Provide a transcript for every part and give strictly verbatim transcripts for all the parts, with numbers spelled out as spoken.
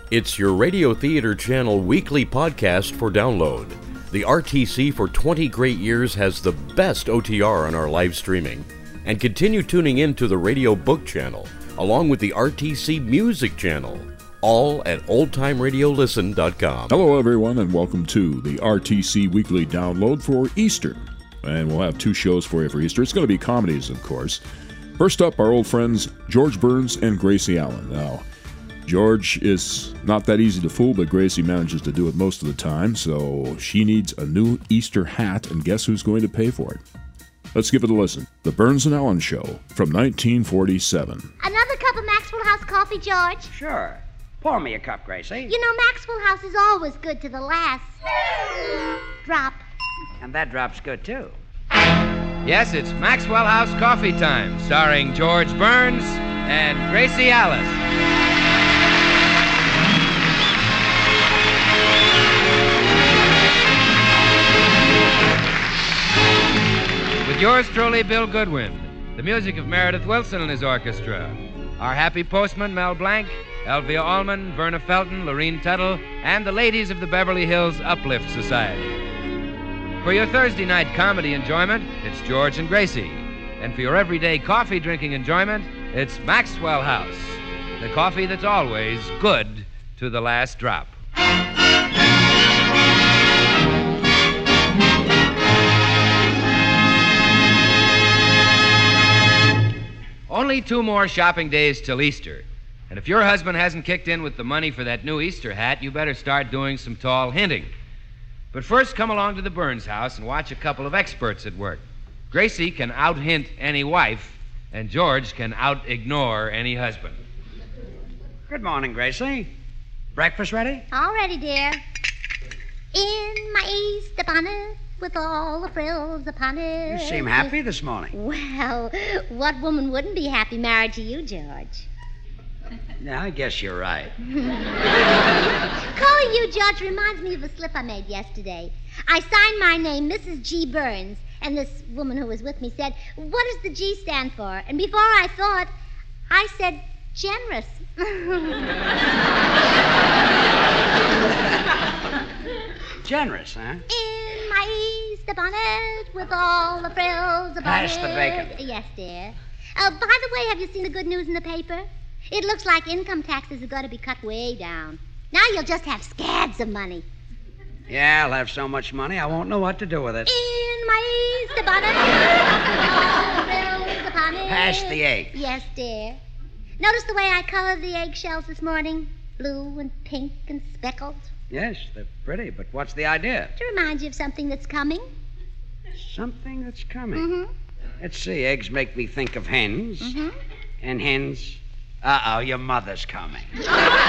It's your Radio Theater Channel weekly podcast for download. The R T C for twenty great years has the best O T R on our live streaming. And continue tuning in to the Radio Book Channel, along with the R T C Music Channel, all at old time radio listen dot com. Hello, everyone, and welcome to the R T C Weekly Download for Easter. And we'll have two shows for you for Easter. It's going to be comedies, of course. First up, our old friends George Burns and Gracie Allen. Now, George is not that easy to fool, but Gracie manages to do it most of the time, so she needs a new Easter hat, and guess who's going to pay for it? Let's give it a listen. The Burns and Allen Show from nineteen forty-seven. Another cup of Maxwell House coffee, George? Sure. Pour me a cup, Gracie. You know, Maxwell House is always good to the last drop. And that drop's good, too. Yes, it's Maxwell House Coffee Time, starring George Burns and Gracie Allen. With yours truly, Bill Goodwin. The music of Meredith Wilson and his orchestra. Our happy postman, Mel Blanc, Elvia Allman, Verna Felton, Lorene Tuttle, and the ladies of the Beverly Hills Uplift Society. For your Thursday night comedy enjoyment, it's George and Gracie. And for your everyday coffee drinking enjoyment, it's Maxwell House. The coffee that's always good to the last drop. Only two more shopping days till Easter. And if your husband hasn't kicked in with the money for that new Easter hat, you better start doing some tall hinting. But first, come along to the Burns house and watch a couple of experts at work. Gracie can out-hint any wife, and George can out-ignore any husband. Good morning, Gracie. Breakfast ready? All ready, dear. In my Easter bonnet with all the frills upon it. You seem happy this morning. Well, what woman wouldn't be happy married to you, George? Yeah, I guess you're right. Calling you, George, reminds me of a slip I made yesterday. I signed my name, Missus G. Burns, and this woman who was with me said, "What does the G stand for?" And before I thought, I said, "Generous." Generous, huh? In my Easter bonnet with all the frills about Pass it. the bacon. Yes, dear. Uh, by the way, have you seen the good news in the paper? It looks like income taxes are going to be cut way down. Now you'll just have scads of money. Yeah, I'll have so much money I won't know what to do with it. In my Easter bonnet, all the frills upon it. Pass the egg. Yes, dear. Notice the way I colored the eggshells this morning? Blue and pink and speckled. Yes, they're pretty, but what's the idea? To remind you of something that's coming. Something that's coming. Mm-hmm. Let's see, eggs make me think of hens. Mm-hmm. And hens... Uh-oh, your mother's coming. No,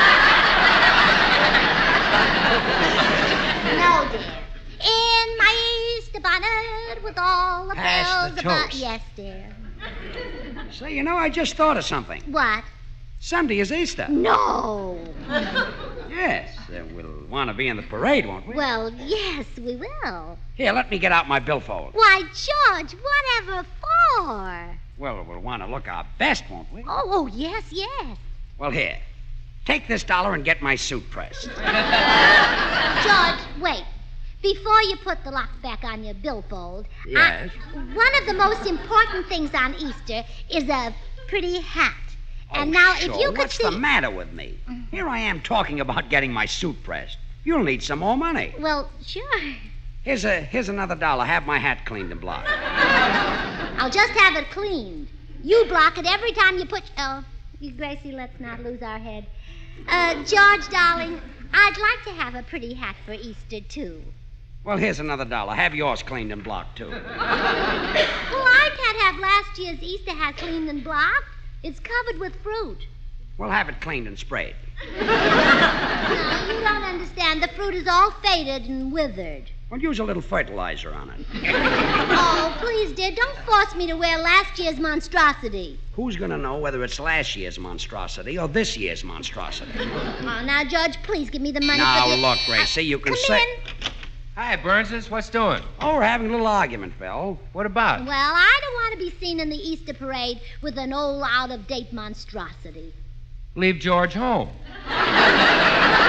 dear. In my Easter bonnet with all the Pass bells the about... toast. Yes, dear. Say, you know, I just thought of something. What? Sunday is Easter. No. Yes, uh, we'll want to be in the parade, won't we? Well, yes, we will. Here, let me get out my billfold. Why, George, whatever for? Well, we'll want to look our best, won't we? Oh, oh, yes, yes. Well, here. Take this dollar and get my suit pressed. George, wait. Before you put the lock back on your billfold, Yes? I, one of the most important things on Easter is a pretty hat. And Oh, now, sure. if you could What's see... the matter with me? Here I am talking about getting my suit pressed. You'll need some more money. Well, sure. Here's a here's another dollar. Have my hat cleaned and blocked. I'll just have it cleaned. You block it every time you put... Oh, you, Gracie, let's not lose our head. Uh, George, darling, I'd like to have a pretty hat for Easter, too. Well, here's another dollar. Have yours cleaned and blocked, too. Well, I can't have last year's Easter hat cleaned and blocked. It's covered with fruit. We'll have it cleaned and sprayed. No, you don't understand. The fruit is all faded and withered. Well, use a little fertilizer on it. Oh, please, dear, don't force me to wear last year's monstrosity. Who's going to know whether it's last year's monstrosity or this year's monstrosity? Oh, now, George, please give me the money Now, for the... look, Gracie, you can Come say... in. Hi, Burnses. What's doing? Oh, we're having a little argument, Phil. What about? Well, I don't want to be seen in the Easter parade with an old, out-of-date monstrosity. Leave George home.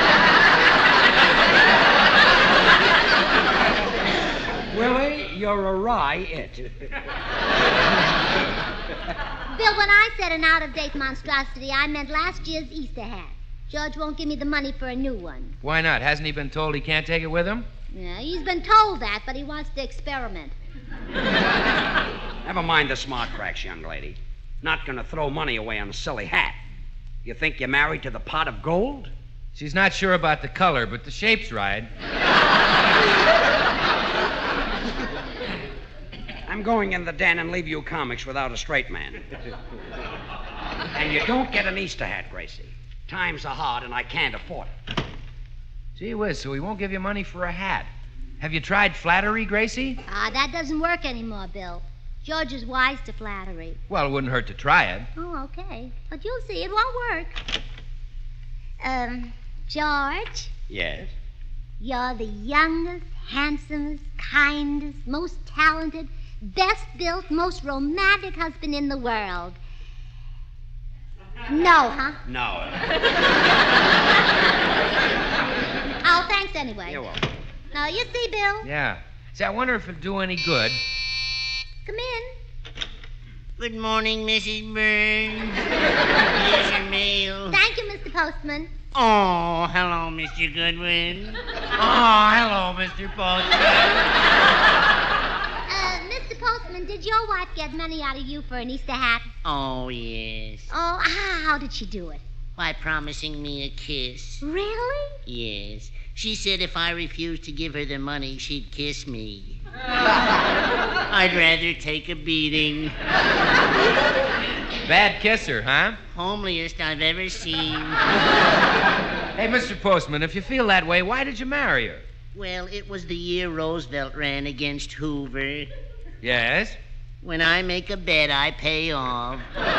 are awry it. Bill, when I said an out-of-date monstrosity, I meant last year's Easter hat. George won't give me the money for a new one. Why not? Hasn't he been told he can't take it with him? Yeah, he's been told that, but he wants to experiment. Never mind the smart cracks, young lady. Not gonna throw money away on a silly hat. You think you're married to the pot of gold? She's not sure about the color, but the shape's right. I'm going in the den and leave you comics without a straight man. And you don't get an Easter hat, Gracie. Times are hard and I can't afford it. Gee whiz, so he won't give you money for a hat. Have you tried flattery, Gracie? Ah, that doesn't work anymore, Bill. George is wise to flattery. Well, it wouldn't hurt to try it. Oh, okay. But you'll see, it won't work. Um, George, Yes? you're the youngest, handsomest, kindest, most talented, best-built, most romantic husband in the world. No, huh? No. Oh, thanks anyway. You're welcome. Now, you see, Bill. Yeah. See, I wonder if it'll do any good. Come in. Good morning, Missus Burns. Here's your mail. Thank you, Mister Postman. Oh, hello, Mister Goodwin. Oh, hello, Mister Postman. Uh, Mister Postman, did your wife get money out of you for an Easter hat? Oh, yes. Oh, how, how did she do it? By promising me a kiss. Really? Yes. She said if I refused to give her the money, she'd kiss me. I'd rather take a beating. Bad kisser, huh? Homeliest I've ever seen. Hey, Mister Postman, if you feel that way, why did you marry her? Well, it was the year Roosevelt ran against Hoover. Yes? When I make a bet, I pay off.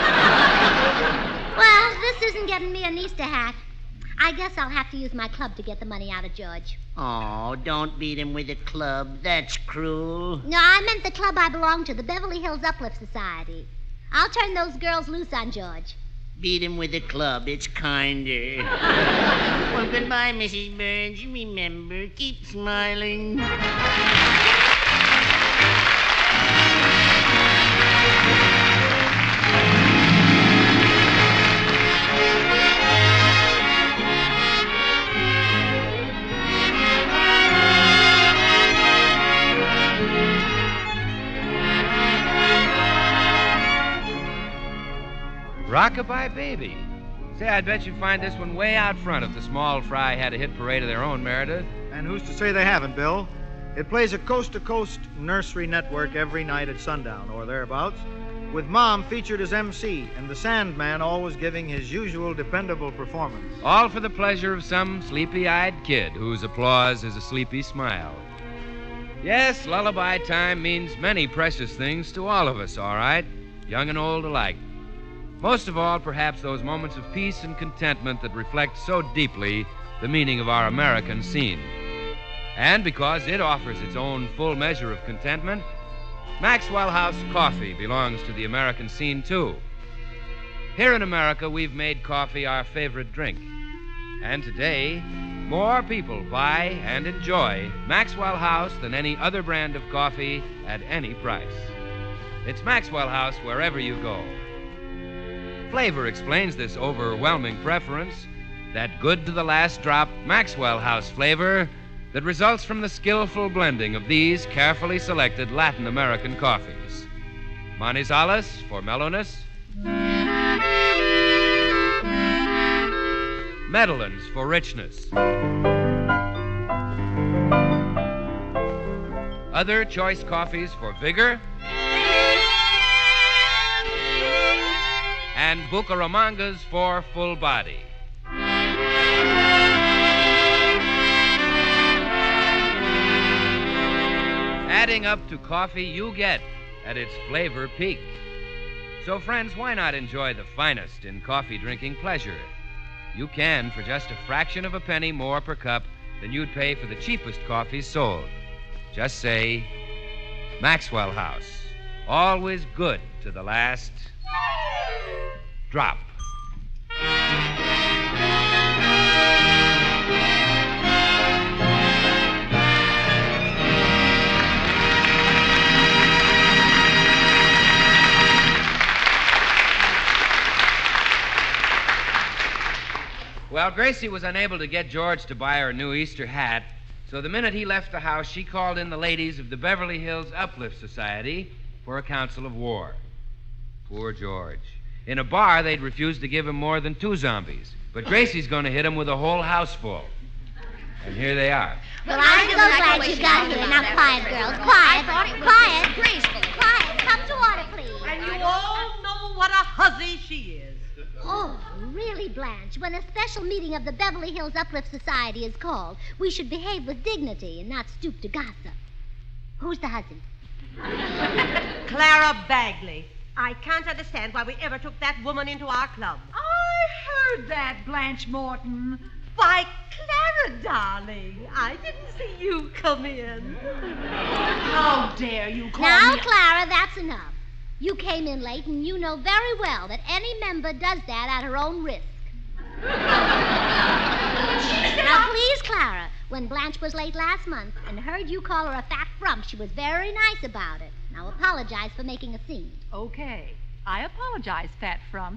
Well, this isn't getting me an Easter hat. I guess I'll have to use my club to get the money out of George. Oh, don't beat him with a club. That's cruel. No, I meant the club I belong to, the Beverly Hills Uplift Society. I'll turn those girls loose on George. Beat him with a club. It's kinder. Well, goodbye, Missus Burns. Remember, keep smiling. Rockabye Baby. Say, I'd bet you'd find this one way out front if the Small Fry had a hit parade of their own, Meredith. And who's to say they haven't, Bill? It plays a coast-to-coast nursery network every night at sundown, or thereabouts, with Mom featured as M C and the Sandman always giving his usual dependable performance. All for the pleasure of some sleepy-eyed kid whose applause is a sleepy smile. Yes, lullaby time means many precious things to all of us, all right, young and old alike. Most of all, perhaps those moments of peace and contentment that reflect so deeply the meaning of our American scene. And because it offers its own full measure of contentment, Maxwell House coffee belongs to the American scene, too. Here in America, we've made coffee our favorite drink. And today, more people buy and enjoy Maxwell House than any other brand of coffee at any price. It's Maxwell House wherever you go. Flavor explains this overwhelming preference, that good to the last drop Maxwell House flavor that results from the skillful blending of these carefully selected Latin American coffees. Manizales for mellowness, Medellins for richness, other choice coffees for vigor, and Bucaramangas for full body. Adding up to coffee you get at its flavor peak. So, friends, why not enjoy the finest in coffee drinking pleasure? You can for just a fraction of a penny more per cup than you'd pay for the cheapest coffees sold. Just say, Maxwell House, always good to the last drop. Well, Gracie was unable to get George to buy her a new Easter hat, so the minute he left the house, she called in the ladies of the Beverly Hills Uplift Society for a council of war. Poor George. In a bar, they'd refused to give him more than two zombies, but Gracie's going to hit him with a whole house full. And here they are. Well, I'm so glad you got here. Now, quiet, girls. Quiet. Quiet. Graceful. Quiet. Come to order, please. And you all know what a hussy she is. Oh, really, Blanche, when a special meeting of the Beverly Hills Uplift Society is called, we should behave with dignity and not stoop to gossip. Who's the hussy? Clara Bagley. I can't understand why we ever took that woman into our club. I heard that, Blanche Morton. Why, Clara, darling, I didn't see you come in. How dare you call Now, me... Clara, that's enough. You came in late, and you know very well that any member does that at her own risk. Now, please, Clara, when Blanche was late last month and heard you call her a fat frump, she was very nice about it. Now, apologize for making a scene. Okay. I apologize, fat frump.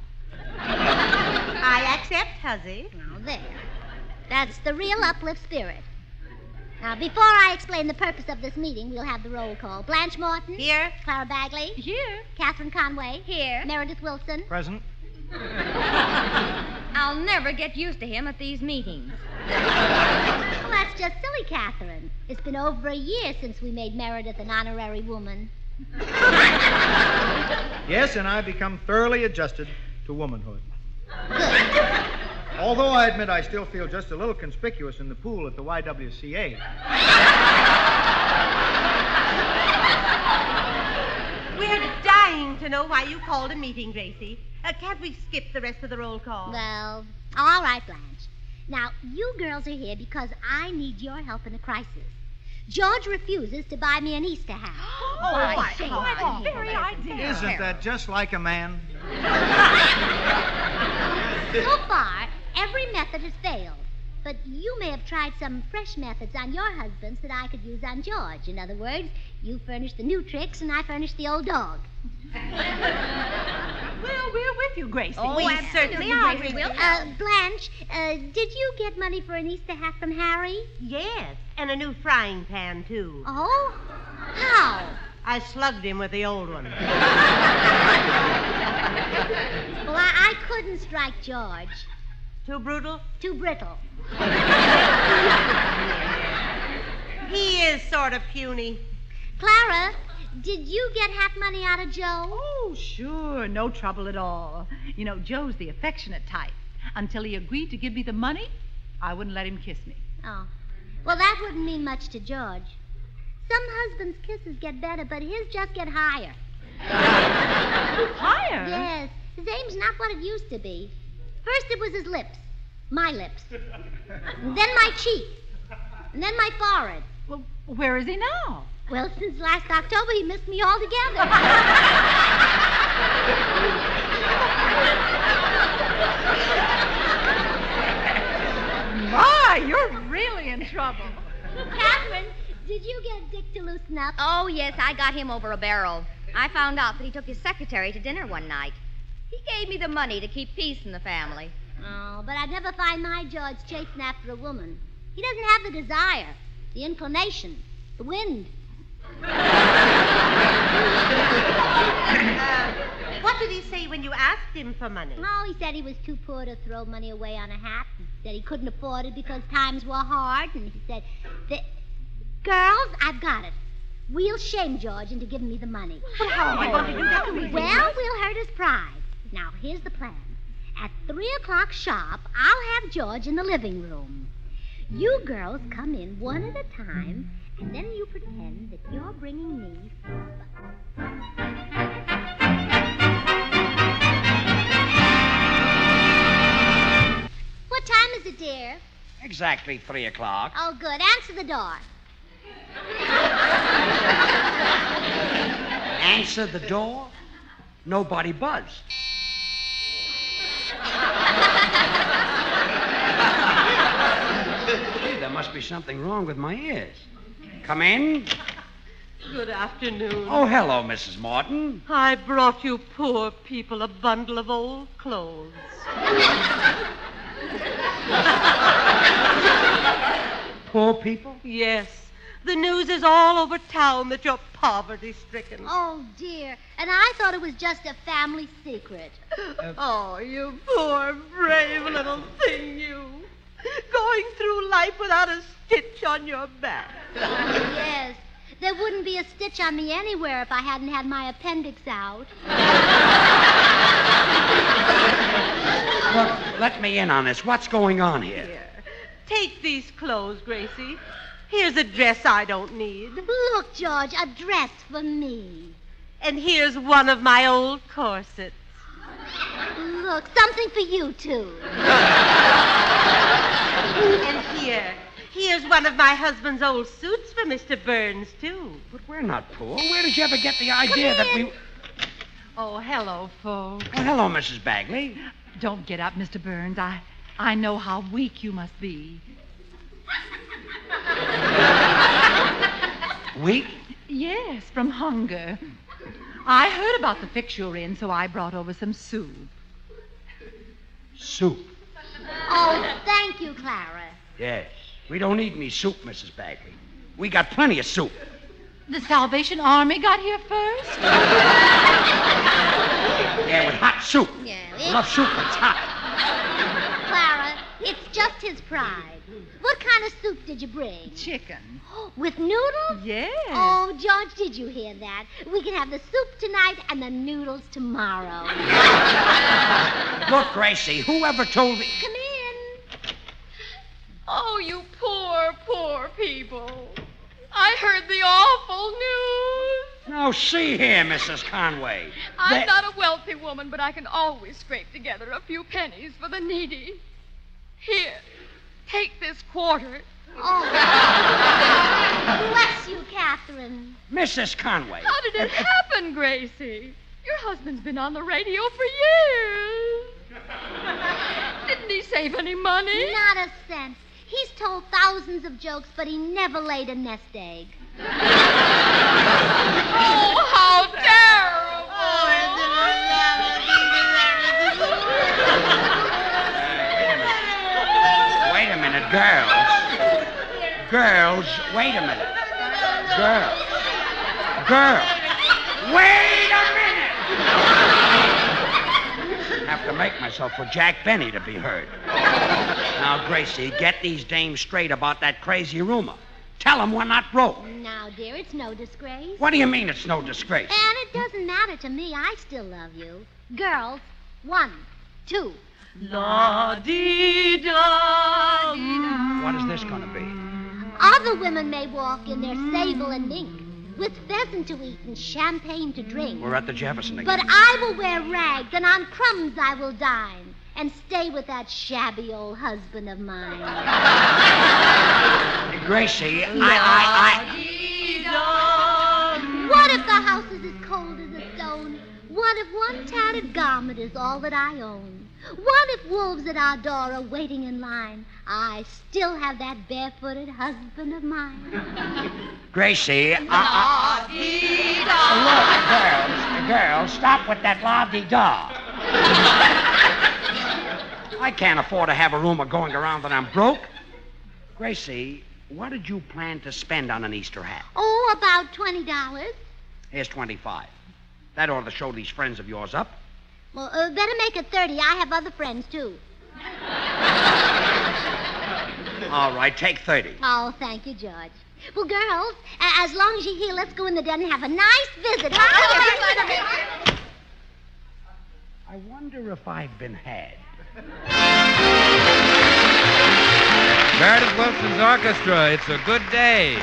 I accept, hussy. Now, there. That's the real uplift spirit. Now, before I explain the purpose of this meeting, we'll have the roll call. Blanche Morton. Here. Clara Bagley. Here. Catherine Conway. Here. Meredith Wilson. Present. I'll never get used to him at these meetings. Well, that's just silly, Catherine. It's been over a year since we made Meredith an honorary woman. Yes, and I've become thoroughly adjusted to womanhood. Although I admit I still feel just a little conspicuous in the pool at the Y W C A. We're dying to know why you called a meeting, Gracie. Uh, can't we skip the rest of the roll call? Well, all right, Blanche. Now, you girls are here because I need your help in a crisis. George refuses to buy me an Easter hat. Oh, my say, God. what a very idea. Isn't that just like a man? So far, every method has failed. But you may have tried some fresh methods on your husbands that I could use on George. In other words, you furnish the new tricks and I furnish the old dog. Well, we're with you, Gracie. Oh, We absolutely, certainly are. Gracie, we'll Uh, Blanche, uh, did you get money for an Easter hat from Harry? Yes, and a new frying pan, too. Oh? How? I slugged him with the old one. Well, I, I couldn't strike George. Too brutal? Too brittle. He is sort of puny. Clara, did you get hat money out of Joe? Oh, sure. No trouble at all. You know, Joe's the affectionate type. Until he agreed to give me the money, I wouldn't let him kiss me. Oh. Well, that wouldn't mean much to George. Some husbands' kisses get better, but his just get higher. Higher? Yes. His aim's not what it used to be. First it was his lips. My lips. And then my cheek. And then my forehead. Well, where is he now? Well, since last October, he missed me altogether. My, you're really in trouble. Catherine, did you get Dick to loosen up? Oh, yes, I got him over a barrel. I found out that he took his secretary to dinner one night. He gave me the money to keep peace in the family. Oh, but I'd never find my George chasing after a woman. He doesn't have the desire, the inclination, the wind. Uh, what did he say when you asked him for money? Oh, he said he was too poor to throw money away on a hat. He said he couldn't afford it because times were hard. And he said, that... Girls, I've got it. We'll shame George into giving me the money. Well, how am I going to do that? Well, we'll hurt his pride. Now, here's the plan. At three o'clock sharp, I'll have George in the living room. You girls come in one at a time, and then you pretend that you're bringing me supper. What time is it, dear? Exactly three o'clock. Oh, good. Answer the door. Answer the door. Nobody buzzed. Gee, there must be something wrong with my ears. Come in. Good afternoon. Oh, hello, Missus Morton. I brought you poor people a bundle of old clothes. Poor people? Yes. The news is all over town that you're poverty-stricken. Oh, dear. And I thought it was just a family secret. Uh, oh, you poor, brave little thing, you. Going through life without a stitch on your back. Yes. There wouldn't be a stitch on me anywhere if I hadn't had my appendix out. Look, let me in on this. What's going on here? Here. Take these clothes, Gracie. Here's a dress I don't need. Look, George, a dress for me. And here's one of my old corsets. Look, something for you, too. And here, here's one of my husband's old suits for Mister Burns, too. But we're not poor. Where did you ever get the idea that we... Oh, hello, folks. Well, hello, Missus Bagley. Don't get up, Mister Burns. I, I know how weak you must be. Weak? Yes, from hunger. I heard about the fix you're in, so I brought over some soup. Soup? Oh, thank you, Clara. Yes. We don't need any soup, Missus Bagley. We got plenty of soup. The Salvation Army got here first? Yeah, with hot soup. Yeah, I love soup when it's hot. Clara, it's just his pride. What kind of soup did you bring? Chicken. With noodles? Yes. Oh, George, did you hear that? We can have the soup tonight and the noodles tomorrow. Look, Gracie, whoever told me... Come in. Oh, you poor, poor people. I heard the awful news. Now, see here, Missus Conway. I'm That- not a wealthy woman, but I can always scrape together a few pennies for the needy. Here, take this quarter. Oh, bless you, Catherine. Missus Conway. How did it happen, Gracie? Your husband's been on the radio for years. Didn't he save any money? Not a cent. He's told thousands of jokes, but he never laid a nest egg. Oh, how terrible! Wait a minute, girls. Girls, wait a minute. Girls. Girls. Wait a minute! Have to make myself for Jack Benny to be heard. Now, Gracie, get these dames straight about that crazy rumor. Tell them we're not broke. Now, dear, it's no disgrace. What do you mean it's no disgrace? And it doesn't matter to me. I still love you. Girls, one, two. La-dee-da. What is this going to be? Other women may walk in their sable and mink, with pheasant to eat and champagne to drink. We're at the Jefferson again. But I will wear rags, and on crumbs I will dine, and stay with that shabby old husband of mine. Gracie, I, I, I... What if the house is as cold as a stone? What if one tattered garment is all that I own? What if wolves at our door are waiting in line? I still have that barefooted husband of mine. Gracie, I... I... Look, girls, girls, stop with that la-dee-da. I can't afford to have a rumor going around that I'm broke. Gracie, what did you plan to spend on an Easter hat? Oh, about twenty dollars. Here's twenty-five. That ought to show these friends of yours up. Well, uh, better make it thirty. I have other friends, too. All right, take thirty. Oh, thank you, George. Well, girls, a- as long as you're here, let's go in the den and have a nice visit. Huh? I wonder if I've been had. Meredith Wilson's orchestra, It's a Good Day.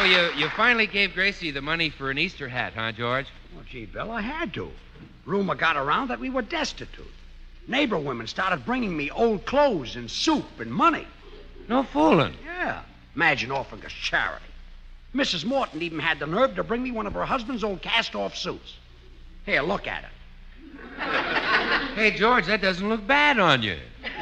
Well, you, you finally gave Gracie the money for an Easter hat, huh, George? Well, gee, Bill, I had to. Rumor got around that we were destitute. Neighbor women started bringing me old clothes and soup and money. No fooling. Yeah. Imagine offering us charity. Missus Morton even had the nerve to bring me one of her husband's old cast-off suits. Here, look at it. Hey, George, that doesn't look bad on you.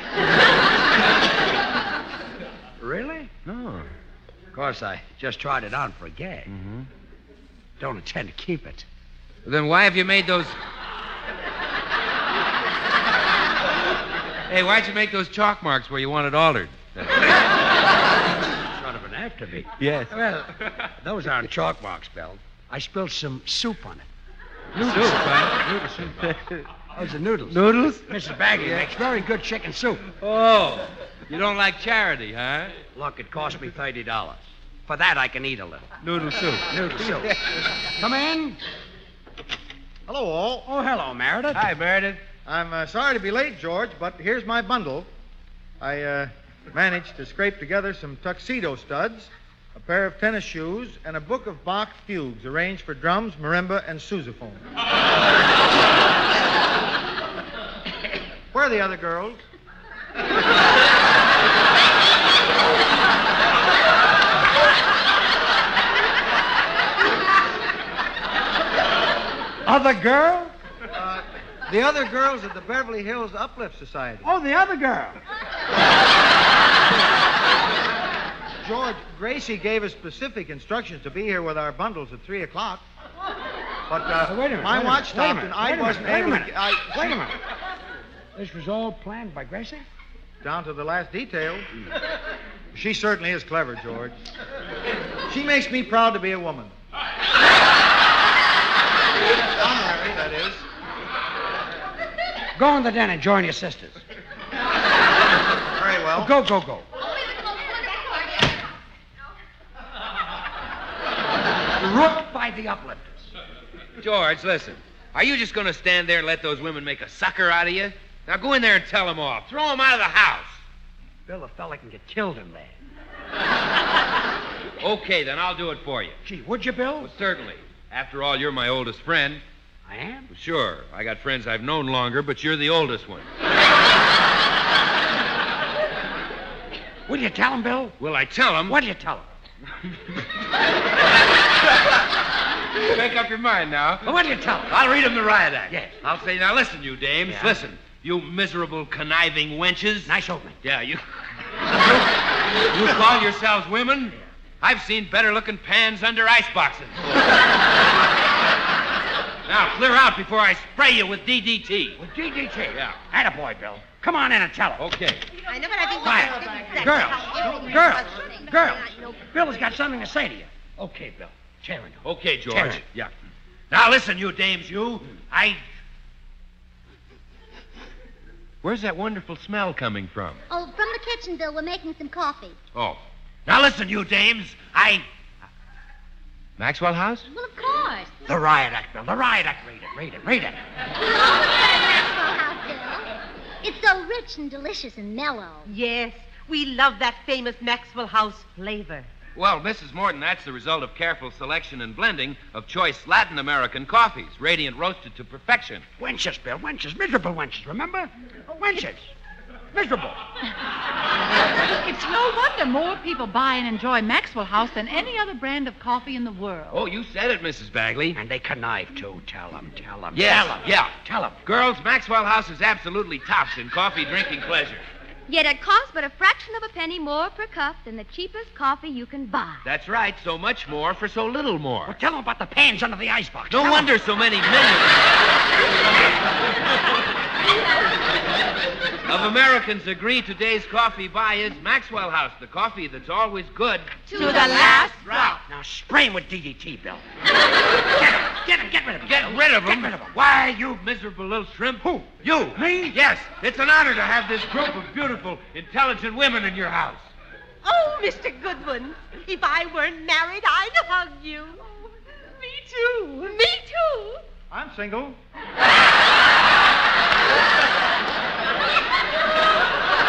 Really? No. Of course, I just tried it on for a gag. Mm-hmm. Don't intend to keep it. Then why have you made those... Hey, why'd you make those chalk marks where you want it altered? Sort of an after me. Yes. Well, those aren't chalk marks, Bill. I spilled some soup on it. Noodle soup, huh? Noodle soup. Those are noodles. Noodles? Missus Bagley Yeah. makes very good chicken soup. Oh, you don't like charity, huh? Look, it cost me thirty dollars. For that, I can eat a little. Noodle soup. Noodle soup. Come in. Hello, all. Oh, hello, Meredith. Hi, Meredith. I'm uh, sorry to be late, George, but here's my bundle. I uh, managed to scrape together some tuxedo studs, a pair of tennis shoes, and a book of Bach fugues arranged for drums, marimba, and sousaphone. Where are the other girls? Other girl? Uh, the other girls at the Beverly Hills Uplift Society. Oh, the other girl. George, Gracie gave us specific instructions to be here with our bundles at three o'clock. But uh, wait a minute. my wait a watch minute, stopped wait a and minute, I wait a wasn't minute, able wait a to. minute. I, Wait a minute. This was all planned by Gracie? Down to the last detail. She certainly is clever, George. She makes me proud to be a woman. Honorary, that is. Go in the den and join your sisters. Very well. Go, go, go. Rooked by the uplifters. George, listen. Are you just going to stand there and let those women make a sucker out of you? Now go in there and tell them off. Throw them out of the house. Bill, a fella can get killed in there. Okay, then I'll do it for you. Gee, would you, Bill? Well, certainly. After all, you're my oldest friend. I am? Well, sure. I got friends I've known longer, but you're the oldest one. Will you tell him, Bill? Will I tell him? What'll you tell him? Make up your mind now. Well, what'll you tell him? I'll read him the riot act. Yes. I'll say, now listen, you dames. Yeah. Listen. You miserable, conniving wenches. Nice opening. Yeah, you... you, you call yourselves women? I've seen better-looking pans under ice boxes. Now, clear out before I spray you with D D T. With D D T? Yeah. Attaboy, Bill. Come on in and tell him. Okay. I know, but I think Quiet. Girls. Girls. Girls. Bill has got something to say to you. Okay, Bill. Chair him. Okay, George. Chair him. Yeah. Now, listen, you dames, you. I... Where's that wonderful smell coming from? Oh, from the kitchen, Bill. We're making some coffee. Oh. Now, listen, you dames. I... Maxwell House? Well, of course. The riot act, Bill. The riot act. Read it. Read it. Read it. Maxwell House, Bill. It's so rich and delicious and mellow. Yes, we love that famous Maxwell House flavor. Well, Missus Morton, that's the result of careful selection and blending of choice Latin American coffees, radiant roasted to perfection. Wenches, Bill. Wenches. Miserable wenches, remember? Wenches. Miserable. It's no wonder more people buy and enjoy Maxwell House than any other brand of coffee in the world. Oh, you said it, Missus Bagley. And they connive, too. Tell them. Tell them. Yes, Tell them. yeah. Tell them. Girls, Maxwell House is absolutely tops in coffee drinking pleasure. Yet it costs but a fraction of a penny more per cup than the cheapest coffee you can buy. That's right, so much more for so little more. Well, tell them about the pans under the icebox. No Tell wonder 'em. so many millions of Americans agree today's coffee buy is Maxwell House, the coffee that's always good. To the last drop. Now spray him with D D T, Bill. Get him. Get him. Get rid of him. Get Bill. rid of him? Get rid of him. Why, you miserable little shrimp. Who? You. Me? Yes, it's an honor to have this group of beautiful, intelligent women in your house. Oh, Mister Goodwin, if I weren't married, I'd hug you. Oh, me too. Me too. I'm single.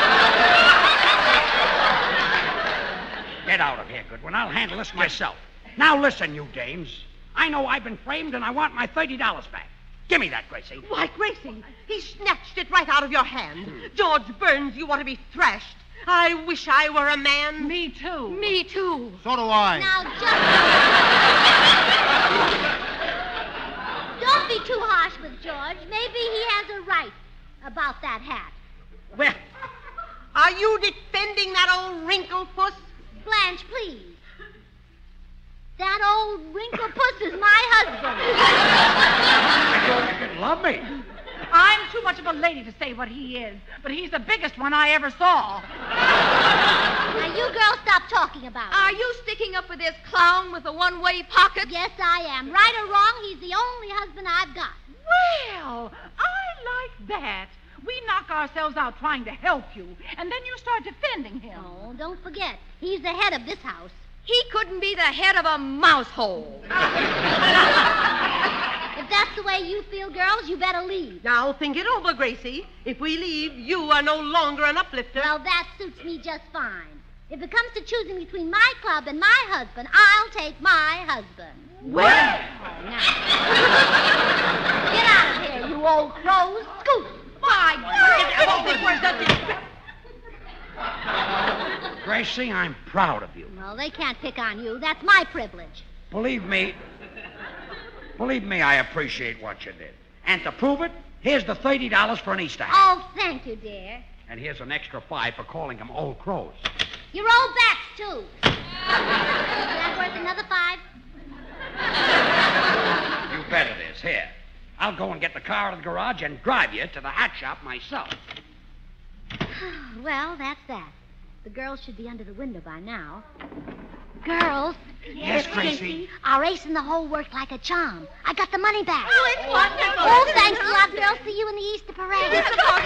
Get out of here, Goodwin. I'll handle this myself. Now listen, you dames. I know I've been framed, and I want my thirty dollars back. Give me that, Gracie. Why, Gracie, he snatched it right out of your hand. George Burns, you ought to be thrashed. I wish I were a man. Me too. Me too. So do I. Now, just... Don't be too harsh with George. Maybe he has a right about that hat. Well, are you defending that old wrinkle puss? Blanche, please. That old wrinkle puss is my husband. You love me. I'm too much of a lady to say what he is, but he's the biggest one I ever saw. Now, you girls stop talking about it. Are you sticking up for this clown with a one-way pocket? Yes, I am. Right or wrong, he's the only husband I've got. Well, I like that. We knock ourselves out trying to help you, and then you start defending him. Oh, don't forget, he's the head of this house. He couldn't be the head of a mouse hole. If that's the way you feel, girls, you better leave. Now, think it over, Gracie. If we leave, you are no longer an uplifter. Well, that suits me just fine. If it comes to choosing between my club and my husband, I'll take my husband. Well. Oh, now. Get out of here, you old crows. Scoot. My God. Gracie, I'm proud of you. Well, they can't pick on you. That's my privilege. Believe me, believe me, I appreciate what you did. And to prove it, here's the thirty dollars for an Easter hat. Oh, thank you, dear. And here's an extra five for calling them old crows. Your old backs, too. Is that worth another five? You bet it is. Here. I'll go and get the car out of the garage and drive you to the hat shop myself. Well, that's that. The girls should be under the window by now. Girls. Yes, Gracie? Our ace in the hole worked like a charm. I got the money back. Oh, it's wonderful. Oh, thanks a lot, girls. See you in the Easter parade.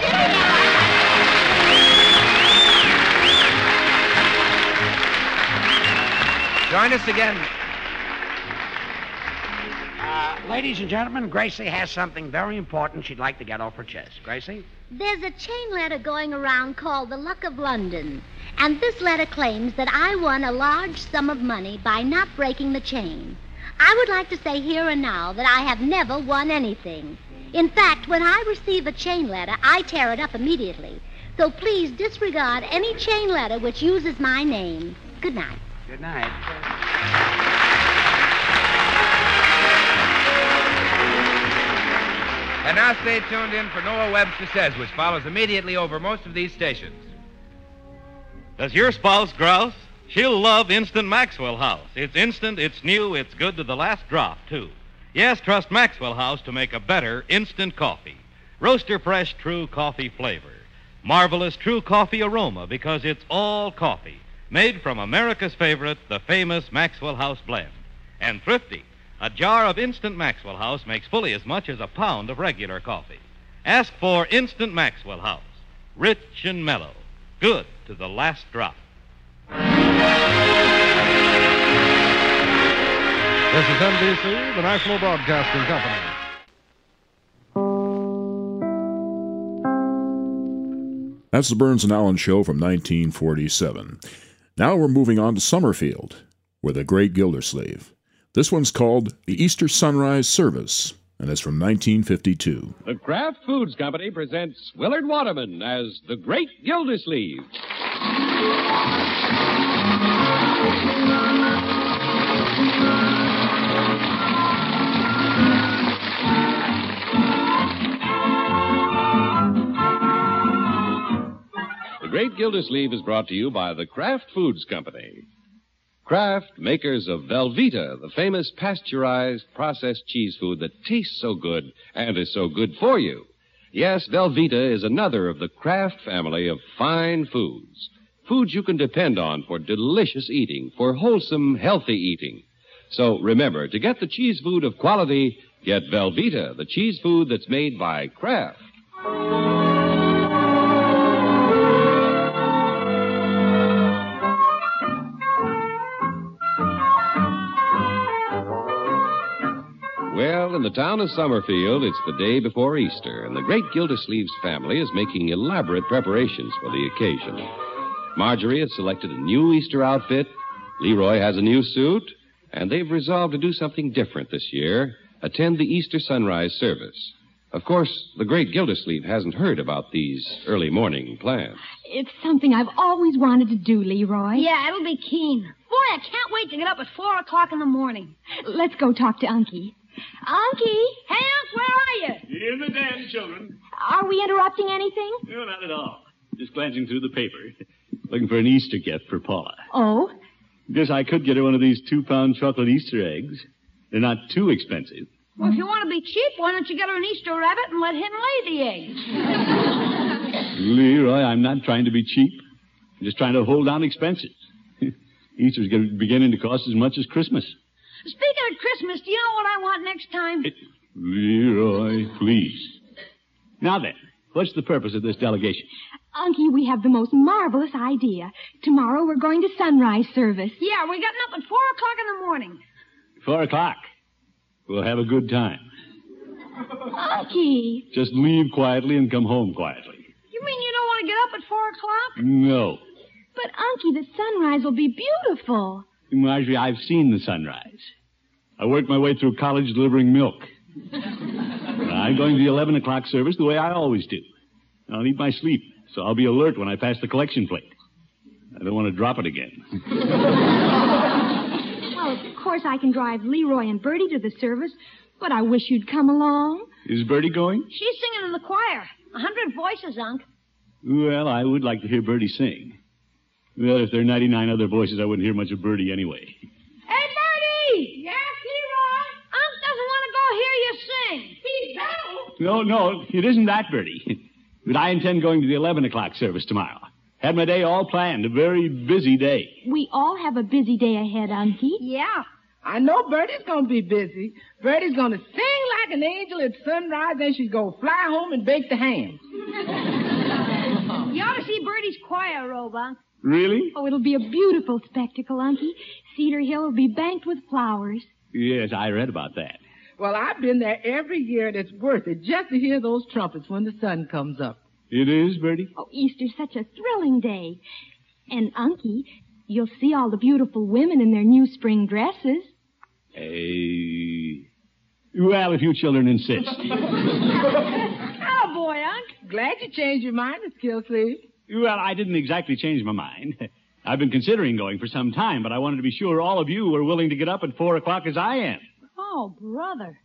Join us again. Uh, ladies and gentlemen, Gracie has something very important she'd like to get off her chest. Gracie? There's a chain letter going around called The Luck of London. And this letter claims that I won a large sum of money by not breaking the chain. I would like to say here and now that I have never won anything. In fact, when I receive a chain letter, I tear it up immediately. So please disregard any chain letter which uses my name. Good night. Good night. And now stay tuned in for Noah Webster Says, which follows immediately over most of these stations. Does your spouse grouse? She'll love Instant Maxwell House. It's instant, it's new, it's good to the last drop, too. Yes, trust Maxwell House to make a better instant coffee. Roaster fresh true coffee flavor. Marvelous true coffee aroma because it's all coffee. Made from America's favorite, the famous Maxwell House blend. And thrifty. A jar of Instant Maxwell House makes fully as much as a pound of regular coffee. Ask for Instant Maxwell House. Rich and mellow. Good to the last drop. This is N B C, the National Broadcasting Company. That's the Burns and Allen Show from nineteen forty-seven. Now we're moving on to Summerfield with a great Gildersleeve. This one's called The Easter Sunrise Service, and it's from nineteen fifty-two. The Kraft Foods Company presents Willard Waterman as the Great Gildersleeve. The Great Gildersleeve is brought to you by the Kraft Foods Company. Kraft, makers of Velveeta, the famous pasteurized processed cheese food that tastes so good and is so good for you. Yes, Velveeta is another of the Kraft family of fine foods. Foods you can depend on for delicious eating, for wholesome, healthy eating. So remember, to get the cheese food of quality, get Velveeta, the cheese food that's made by Kraft. Well, in the town of Summerfield, it's the day before Easter, and the great Gildersleeve's family is making elaborate preparations for the occasion. Marjorie has selected a new Easter outfit, Leroy has a new suit, and they've resolved to do something different this year, attend the Easter sunrise service. Of course, the great Gildersleeve hasn't heard about these early morning plans. It's something I've always wanted to do, Leroy. Yeah, it'll be keen. Boy, I can't wait to get up at four o'clock in the morning. Let's go talk to Unky. Unky? Hey, Unc, where are you? In the den, children. Are we interrupting anything? No, not at all. Just glancing through the paper. Looking for an Easter gift for Paula. Oh? Guess I could get her one of these two-pound chocolate Easter eggs. They're not too expensive. Well, if you want to be cheap, why don't you get her an Easter rabbit and let him lay the eggs? Leroy, I'm not trying to be cheap. I'm just trying to hold down expenses. Easter's beginning to cost as much as Christmas. Speaking of Christmas, do you know what I want next time? Leroy, please. Now then, what's the purpose of this delegation? Unky, we have the most marvelous idea. Tomorrow we're going to sunrise service. Yeah, we're getting up at four o'clock in the morning. Four o'clock. We'll have a good time. Unky. Just leave quietly and come home quietly. You mean you don't want to get up at four o'clock? No. But, Unky, the sunrise will be beautiful. Marjorie, I've seen the sunrise. I worked my way through college delivering milk. I'm going to the eleven o'clock service the way I always do. I'll need my sleep, so I'll be alert when I pass the collection plate. I don't want to drop it again. Well, of course I can drive Leroy and Bertie to the service, but I wish you'd come along. Is Bertie going? She's singing in the choir. A hundred voices, Unc. Well, I would like to hear Bertie sing. Well, if there are ninety-nine other voices, I wouldn't hear much of Bertie anyway. Hey, Bertie! Yes, Leroy? Unc doesn't want to go hear you sing. He don't. No, no, it isn't that, Bertie. But I intend going to the eleven o'clock service tomorrow. Had my day all planned, a very busy day. We all have a busy day ahead, Unky. Yeah. I know Bertie's going to be busy. Bertie's going to sing like an angel at sunrise, then she's going to fly home and bake the ham. You ought to see Bertie's choir robe, Unc. Really? Oh, it'll be a beautiful spectacle, Unky. Cedar Hill will be banked with flowers. Yes, I read about that. Well, I've been there every year, and it's worth it just to hear those trumpets when the sun comes up. It is, Bertie? Oh, Easter's such a thrilling day. And, Unky, you'll see all the beautiful women in their new spring dresses. Hey. Well, if you children insist. Oh, boy, Unc. Glad you changed your mind, Miss Gilsleeve. Well, I didn't exactly change my mind. I've been considering going for some time, but I wanted to be sure all of you were willing to get up at four o'clock as I am. Oh, brother.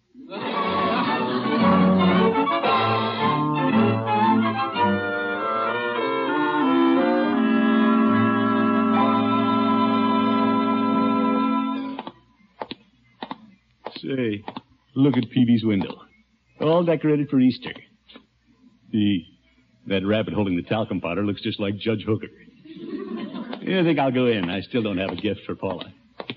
Say, look at Peavy's window. All decorated for Easter. The, that rabbit holding the talcum powder looks just like Judge Hooker. Yeah, I think I'll go in. I still don't have a gift for Paula.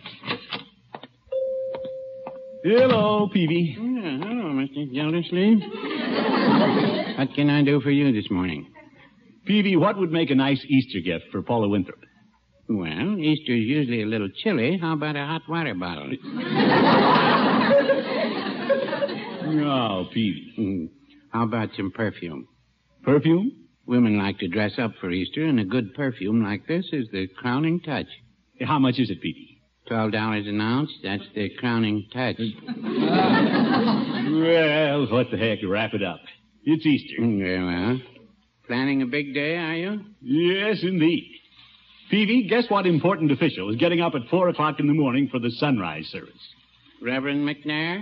Hello, Peavy. Oh, hello, Mister Gildersleeve. What can I do for you this morning? Peavy, what would make a nice Easter gift for Paula Winthrop? Well, Easter's usually a little chilly. How about a hot water bottle? No, Peavy. Mm. How about some perfume? Perfume? Women like to dress up for Easter, and a good perfume like this is the crowning touch. How much is it, Peavy? Twelve dollars an ounce. That's the crowning touch. Well, what the heck? Wrap it up. It's Easter. Very well. Planning a big day, are you? Yes, indeed. Peavy, guess what important official is getting up at four o'clock in the morning for the sunrise service? Reverend McNair?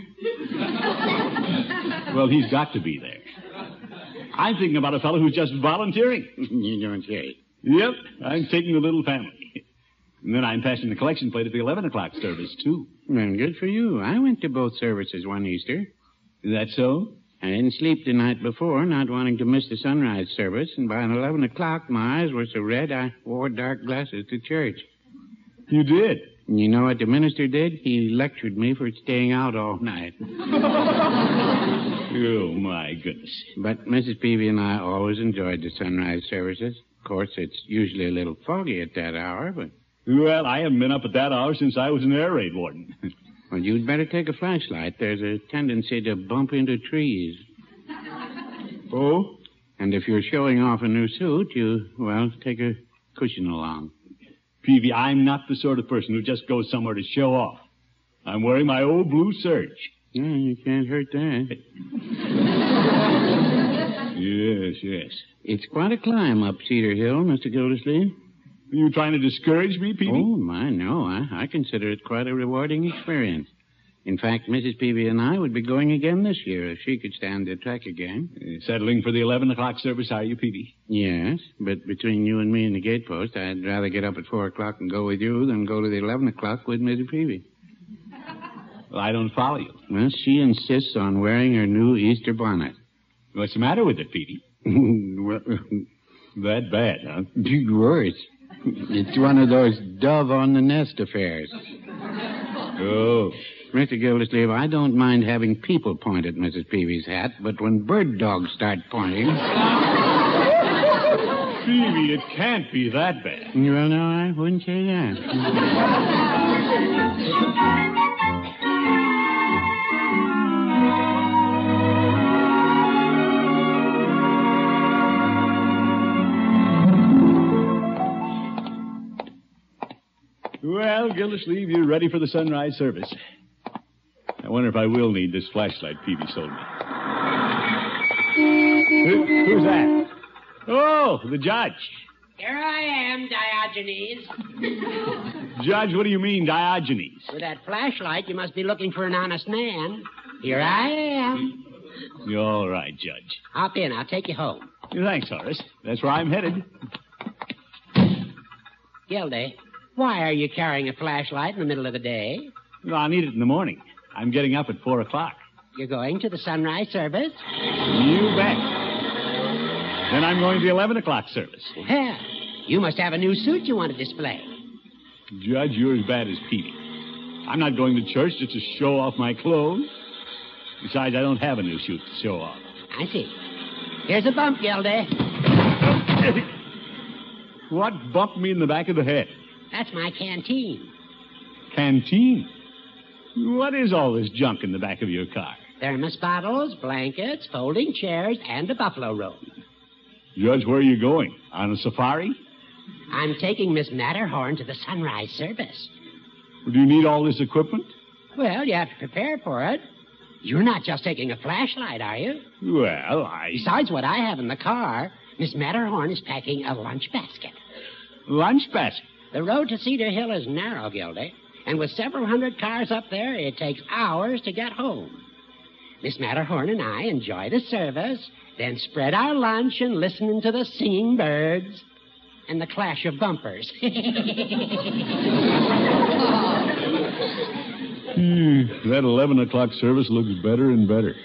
Well, he's got to be there. I'm thinking about a fellow who's just volunteering. You don't say. Yep, I'm taking the little family. And then I'm passing the collection plate at the eleven o'clock service, too. Well, good for you. I went to both services one Easter. Is that so? I didn't sleep the night before, not wanting to miss the sunrise service, and by eleven o'clock, my eyes were so red I wore dark glasses to church. You did? And you know what the minister did? He lectured me for staying out all night. Oh, my goodness. But Missus Peavy and I always enjoyed the sunrise services. Of course, it's usually a little foggy at that hour, but... Well, I haven't been up at that hour since I was an air raid warden. Well, you'd better take a flashlight. There's a tendency to bump into trees. Oh? And if you're showing off a new suit, you, well, take a cushion along. Peavy, I'm not the sort of person who just goes somewhere to show off. I'm wearing my old blue serge. Yeah, you can't hurt that. Yes, yes. It's quite a climb up Cedar Hill, Mister Gildersleeve. Are you trying to discourage me, Peavy? Oh, my, no. I, I consider it quite a rewarding experience. In fact, Missus Peavy and I would be going again this year if she could stand the attack again. Uh, settling for the eleven o'clock service, are you, Peavy? Yes, but between you and me and the gatepost, I'd rather get up at four o'clock and go with you than go to the eleven o'clock with Missus Peavy. Well, I don't follow you. Well, she insists on wearing her new Easter bonnet. What's the matter with it, Peavy? Well, that bad, huh? Worse. It's one of those dove on the nest affairs. Oh. Mister Gildersleeve, I don't mind having people point at Missus Peavy's hat, but when bird dogs start pointing... Peavy, it can't be that bad. Well, no, I wouldn't say that. Well, Gildersleeve, you're ready for the sunrise service. I wonder if I will need this flashlight Peavy sold me. Who, who's that? Oh, the judge. Here I am, Diogenes. Judge, what do you mean, Diogenes? With that flashlight, you must be looking for an honest man. Here I am. All right, Judge. Hop in. I'll take you home. Thanks, Horace. That's where I'm headed. Gildy, why are you carrying a flashlight in the middle of the day? Well, I'll need it in the morning. I'm getting up at four o'clock. You're going to the sunrise service? You bet. Then I'm going to the eleven o'clock service. Well, you must have a new suit you want to display. Judge, you're as bad as Peavy. I'm not going to church just to show off my clothes. Besides, I don't have a new suit to show off. I see. Here's a bump, Gildy. What bumped me in the back of the head? That's my canteen. Canteen? What is all this junk in the back of your car? Thermos bottles, blankets, folding chairs, and a buffalo robe. Judge, where are you going? On a safari? I'm taking Miss Matterhorn to the sunrise service. Do you need all this equipment? Well, you have to prepare for it. You're not just taking a flashlight, are you? Well, I... Besides what I have in the car, Miss Matterhorn is packing a lunch basket. Lunch basket? The road to Cedar Hill is narrow, Gildy. And with several hundred cars up there, it takes hours to get home. Miss Matterhorn and I enjoy the service, then spread our lunch and listen to the singing birds and the clash of bumpers. hmm, that eleven o'clock service looks better and better.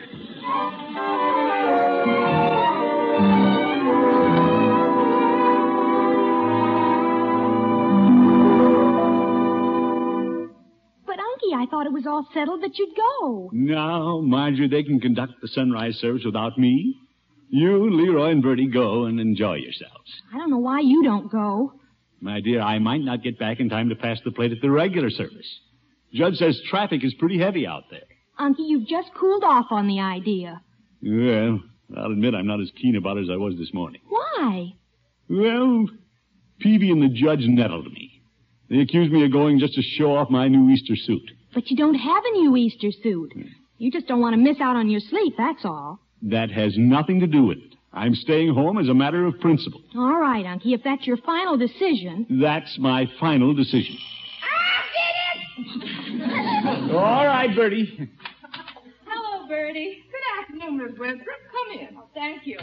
I thought it was all settled that you'd go. No, Marjorie, they can conduct the sunrise service without me. You, Leroy, and Bertie go and enjoy yourselves. I don't know why you don't go. My dear, I might not get back in time to pass the plate at the regular service. Judge says traffic is pretty heavy out there. Unky, you've just cooled off on the idea. Well, I'll admit I'm not as keen about it as I was this morning. Why? Well, Peavy and the judge nettled me. They accused me of going just to show off my new Easter suit. But you don't have a new Easter suit. You just don't want to miss out on your sleep, that's all. That has nothing to do with it. I'm staying home as a matter of principle. All right, Unky, if that's your final decision. That's my final decision. I did it! All right, Bertie. Hello, Bertie. Good afternoon, Miss Winthrop. Come in. Oh, thank you.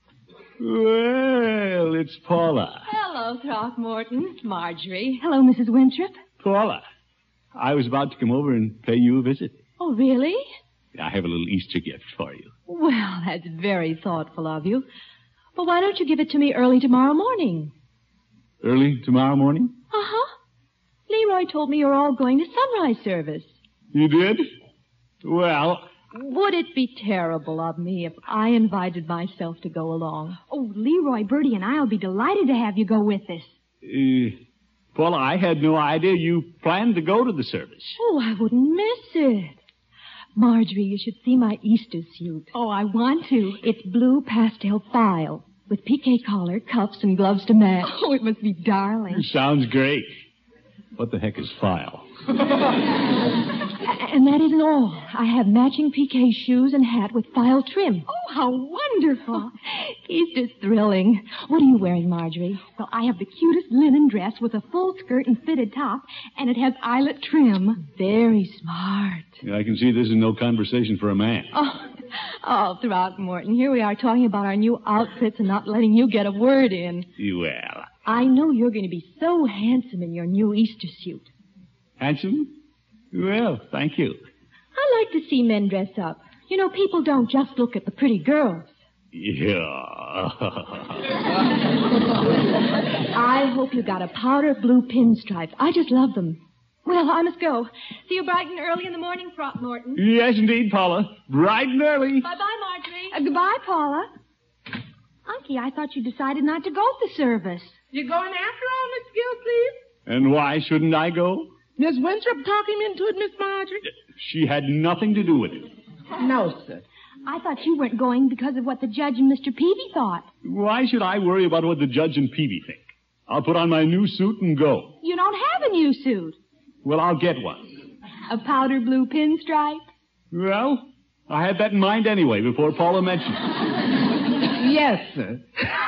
Well, it's Paula. Hello, Throckmorton. Marjorie. Hello, Missus Winthrop. Paula, I was about to come over and pay you a visit. Oh, really? I have a little Easter gift for you. Well, that's very thoughtful of you. Well, why don't you give it to me early tomorrow morning? Early tomorrow morning? Uh-huh. Leroy told me you're all going to sunrise service. You did? Well... Would it be terrible of me if I invited myself to go along? Oh, Leroy, Bertie, and I'll be delighted to have you go with us. Uh, Paula, I had no idea you planned to go to the service. Oh, I wouldn't miss it. Marjorie, you should see my Easter suit. Oh, I want to. It's blue pastel file with piqué collar, cuffs, and gloves to match. Oh, it must be darling. Sounds great. What the heck is file? And that isn't all. I have matching piqué shoes and hat with file trim. Oh, how wonderful. Easter's thrilling. What are you wearing, Marjorie? Well, I have the cutest linen dress with a full skirt and fitted top, and it has eyelet trim. Very smart. I can see this is no conversation for a man. Oh, oh, Throckmorton, here we are talking about our new outfits and not letting you get a word in. Well, I know you're going to be so handsome in your new Easter suit. handsome? Well, thank you. I like to see men dress up. You know, people don't just look at the pretty girls. Yeah. I hope you got a powder blue pinstripe. I just love them. Well, I must go. See you bright and early in the morning, Throckmorton. Yes, indeed, Paula. Bright and early. Bye-bye, Marjorie. Uh, goodbye, Paula. Unky, I thought you decided not to go to the service. You going after all, Miss Gilsleeve? And why shouldn't I go? Miss Winthrop talked him into it, Miss Marjorie? She had nothing to do with it. No, sir. I thought you weren't going because of what the judge and Mister Peavy thought. Why should I worry about what the judge and Peavy think? I'll put on my new suit and go. You don't have a new suit. Well, I'll get one. A powder blue pinstripe? Well, I had that in mind anyway before Paula mentioned it. Yes, sir.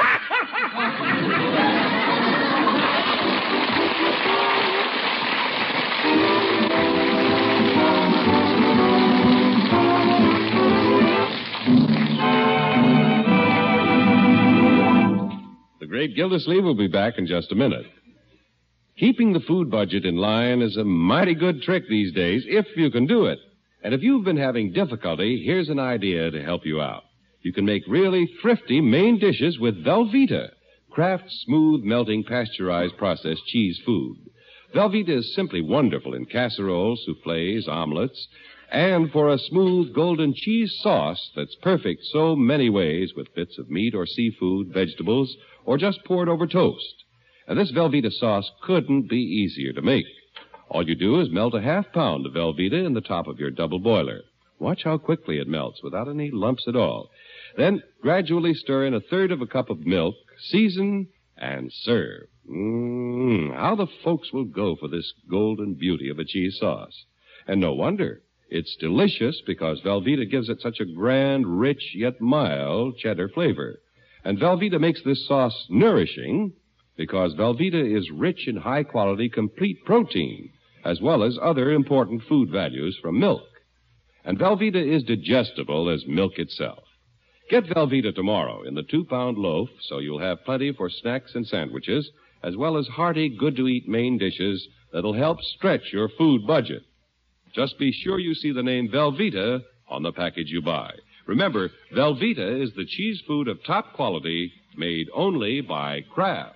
The great Gildersleeve will be back in just a minute. Keeping the food budget in line is a mighty good trick these days, if you can do it. And if you've been having difficulty, here's an idea to help you out. You can make really thrifty main dishes with Velveeta, Kraft's smooth, melting, pasteurized, processed cheese food. Velveeta is simply wonderful in casseroles, soufflés, omelets, and for a smooth, golden cheese sauce that's perfect so many ways with bits of meat or seafood, vegetables, or just poured over toast. And this Velveeta sauce couldn't be easier to make. All you do is melt a half pound of Velveeta in the top of your double boiler. Watch how quickly it melts without any lumps at all. Then gradually stir in a third of a cup of milk, season, and serve. Mmm, how the folks will go for this golden beauty of a cheese sauce. And no wonder. It's delicious because Velveeta gives it such a grand, rich, yet mild cheddar flavor. And Velveeta makes this sauce nourishing because Velveeta is rich in high-quality, complete protein, as well as other important food values from milk. And Velveeta is digestible as milk itself. Get Velveeta tomorrow in the two-pound loaf so you'll have plenty for snacks and sandwiches, as well as hearty, good-to-eat main dishes that'll help stretch your food budget. Just be sure you see the name Velveeta on the package you buy. Remember, Velveeta is the cheese food of top quality made only by Kraft.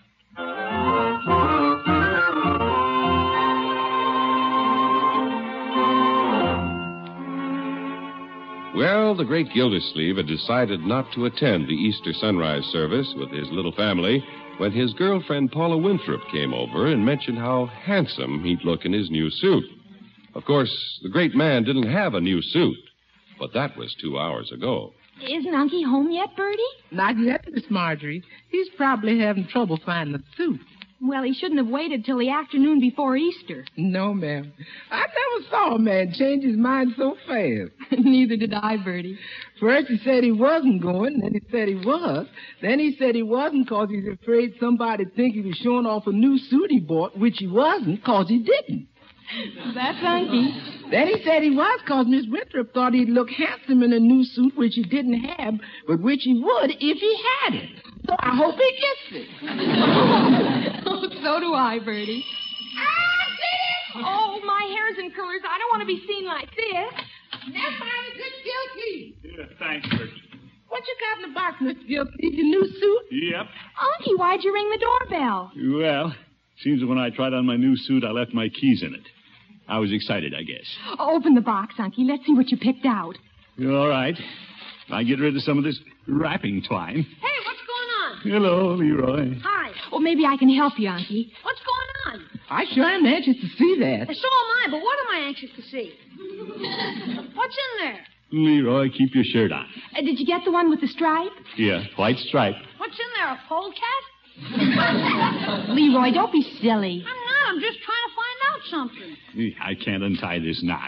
Well, the great Gildersleeve had decided not to attend the Easter sunrise service with his little family when his girlfriend Paula Winthrop came over and mentioned how handsome he'd look in his new suit. Of course, the great man didn't have a new suit, but that was two hours ago. Isn't Unky home yet, Bertie? Not yet, Miss Marjorie. He's probably having trouble finding the suit. Well, he shouldn't have waited till the afternoon before Easter. No, ma'am. I never saw a man change his mind so fast. Neither did I, Bertie. First he said he wasn't going, then he said he was. Then he said he wasn't because he's afraid somebody'd think he was showing off a new suit he bought, which he wasn't because he didn't. That's Unky. Then he said he was because Miss Winthrop thought he'd look handsome in a new suit which he didn't have, but which he would if he had it. So I hope he gets it. Oh, so do I, Bertie. Oh, my hair's in curlers. I don't want to be seen like this. That's mighty good, Gilsleeve. Yeah, thanks, Bertie. What you got in the box, Mister Gilsleeve? Your new suit? Yep. Unky, why'd you ring the doorbell? Well, seems that when I tried on my new suit, I left my keys in it. I was excited, I guess. Open the box, Unky. Let's see what you picked out. All right. I get rid of some of this wrapping twine. Hey, what's going on? Hello, Leroy. Hi. Well, maybe I can help you, Unky. What's going on? I sure am anxious to see that. So am I, but what am I anxious to see? What's in there? Leroy, keep your shirt on. Uh, did you get the one with the stripe? Yeah, white stripe. What's in there, a polecat? Leroy, don't be silly. I'm not. I'm just trying to find out something. I can't untie this knot.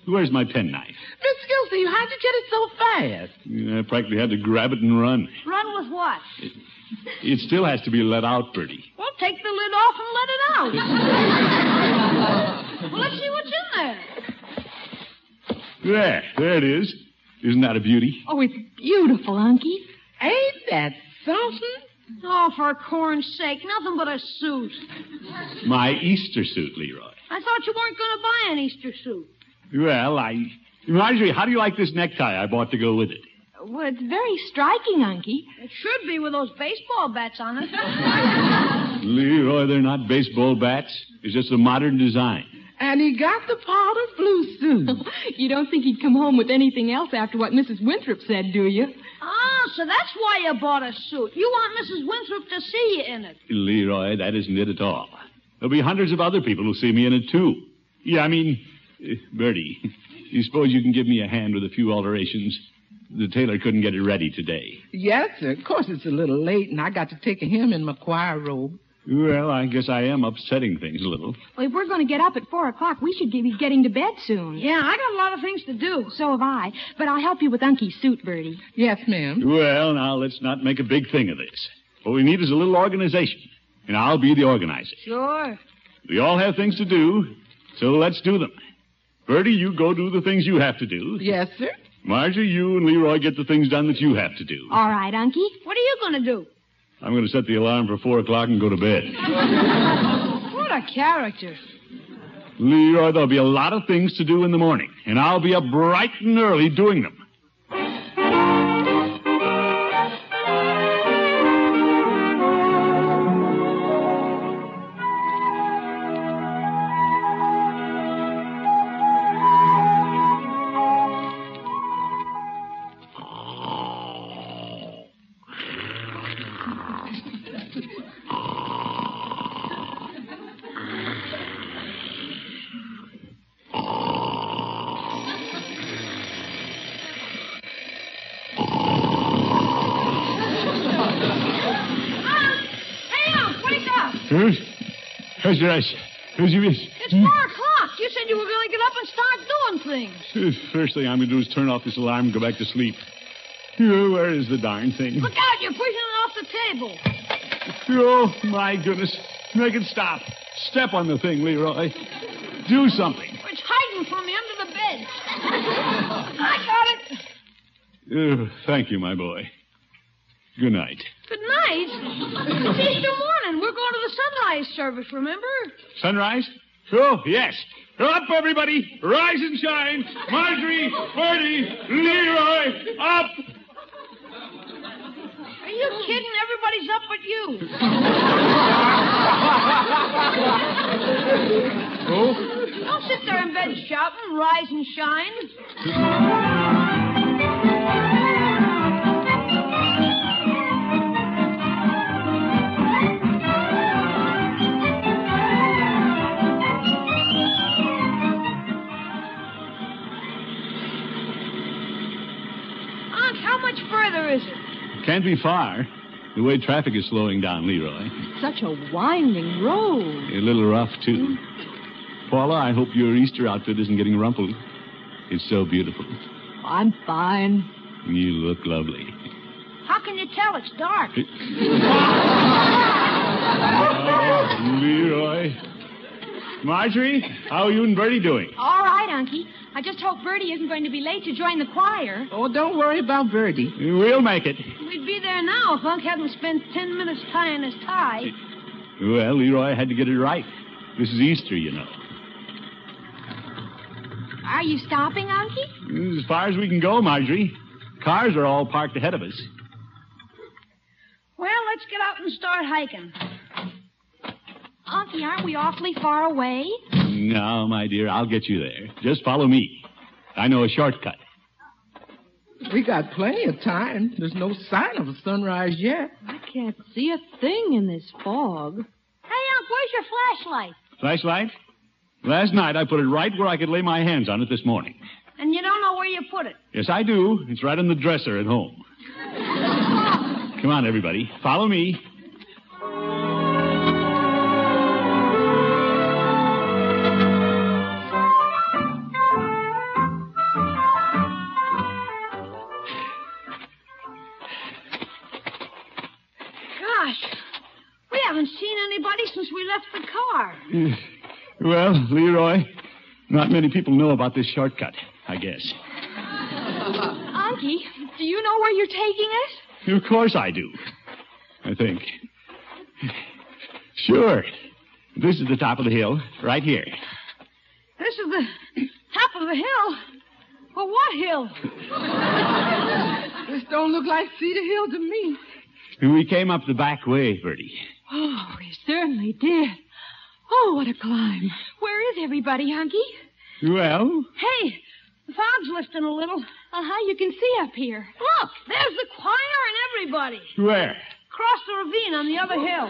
Where's my penknife? Mister Gilsey, how'd you get it so fast? I practically had to grab it and run. Run with what? It, it still has to be let out, Bertie. Well, take the lid off and let it out. Well, let's see what's in there. There, there it is. Isn't that a beauty? Oh, it's beautiful, Unky. Ain't that something? Oh, for corn's sake, nothing but a suit. My Easter suit, Leroy. I thought you weren't going to buy an Easter suit. Well, I... Marjorie, how do you like this necktie I bought to go with it? Well, it's very striking, Unky. It should be with those baseball bats on it. Leroy, they're not baseball bats. It's just a modern design. And he got the powder blue suit. You don't think he'd come home with anything else after what Missus Winthrop said, do you? Ah, so that's why you bought a suit. You want Missus Winthrop to see you in it. Leroy, that isn't it at all. There'll be hundreds of other people who'll see me in it, too. Yeah, I mean, uh, Bertie, you suppose you can give me a hand with a few alterations? The tailor couldn't get it ready today. Yes, sir. Of course, it's a little late, and I got to take him in my choir robe. Well, I guess I am upsetting things a little. Well, if we're going to get up at four o'clock, we should be getting to bed soon. Yeah, I got a lot of things to do. So have I. But I'll help you with Unky's suit, Bertie. Yes, ma'am. Well, now, let's not make a big thing of this. What we need is a little organization, and I'll be the organizer. Sure. We all have things to do, so let's do them. Bertie, you go do the things you have to do. Yes, sir. Marjorie, you and Leroy get the things done that you have to do. All right, Unky. What are you going to do? I'm going to set the alarm for four o'clock and go to bed. What a character. Leroy, there'll be a lot of things to do in the morning, and I'll be up bright and early doing them. Who's, who's your ice? Who's your ice? It's four o'clock. You said you were going to get up and start doing things. First thing I'm going to do is turn off this alarm and go back to sleep. Oh, where is the darn thing? Look out, you're pushing it off the table. Oh, my goodness. Make it stop. Step on the thing, Leroy. Do something. It's hiding from me under the bed. I got it. Oh, thank you, my boy. Good night. Good night? It's Easter morning. We're going to the sunrise service, remember? Sunrise? Oh, yes. Up, everybody. Rise and shine. Marjorie, Bertie, Leroy, up. Are you kidding? Everybody's up but you. Oh? Don't sit there in bed shouting, rise and shine. Further is it? Can't be far. The way traffic is slowing down, Leroy. Such a winding road. A little rough, too. Paula, I hope your Easter outfit isn't getting rumpled. It's so beautiful. I'm fine. You look lovely. How can you tell? It's dark. Oh, Leroy. Marjorie, how are you and Bertie doing? All right, Unky. I just hope Bertie isn't going to be late to join the choir. Oh, don't worry about Bertie. We'll make it. We'd be there now if Unc hadn't spent ten minutes tying his tie. Well, Leroy had to get it right. This is Easter, you know. Are you stopping, Unky? As far as we can go, Marjorie. Cars are all parked ahead of us. Well, let's get out and start hiking. Unky, aren't we awfully far away? No, my dear, I'll get you there. Just follow me. I know a shortcut. We got plenty of time. There's no sign of a sunrise yet. I can't see a thing in this fog. Hey, Unc, where's your flashlight? Flashlight? Last night I put it right where I could lay my hands on it this morning. And you don't know where you put it? Yes, I do. It's right on the dresser at home. Come on, everybody. Follow me. lost the car. Well, Leroy, not many people know about this shortcut, I guess. Unky, do you know where you're taking us? Of course I do. I think. Sure. This is the top of the hill, right here. This is the top of the hill. Well, what hill? This don't look like Cedar Hill to me. We came up the back way, Bertie. Oh, we certainly did. Oh, what a climb. Where is everybody, Hunky? Well, Hey, the fog's lifting a little. Uh-huh, you can see up here. Look, there's the choir and everybody. where? Across the ravine on the other hill.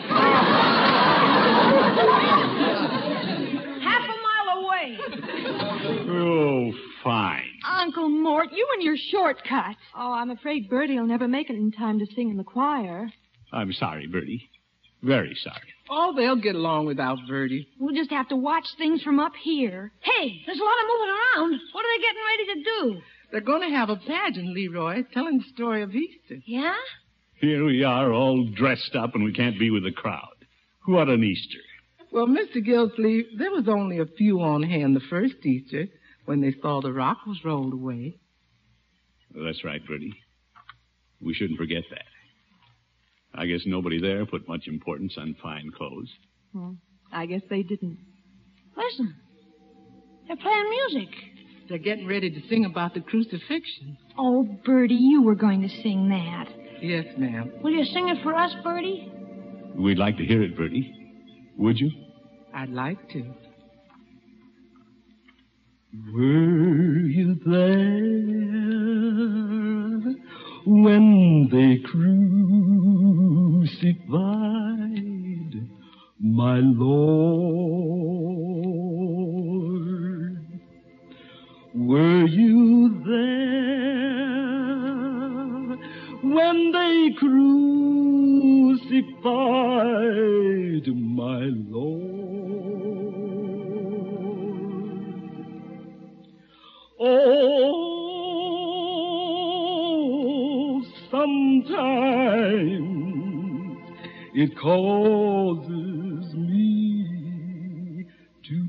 Half a mile away. Oh, fine. Uncle Mort, you and your shortcuts. Oh, I'm afraid Bertie will never make it in time to sing in the choir. I'm sorry, Bertie. Very sorry. Oh, they'll get along without Bertie. We'll just have to watch things from up here. Hey, there's a lot of moving around. What are they getting ready to do? They're going to have a pageant, Leroy, telling the story of Easter. Yeah? Here we are, all dressed up, and we can't be with the crowd. What an Easter. Well, Mister Gillsleeve, there was only a few on hand the first Easter when they saw the rock was rolled away. Well, that's right, Bertie. We shouldn't forget that. I guess nobody there put much importance on fine clothes. Well, I guess they didn't. Listen. They're playing music. They're getting ready to sing about the crucifixion. Oh, Bertie, you were going to sing that. Yes, ma'am. Will you sing it for us, Bertie? We'd like to hear it, Bertie. Would you? I'd like to. Were you there when they crucified my Lord? Were you there when they crucified my Lord? Oh, sometimes it causes me to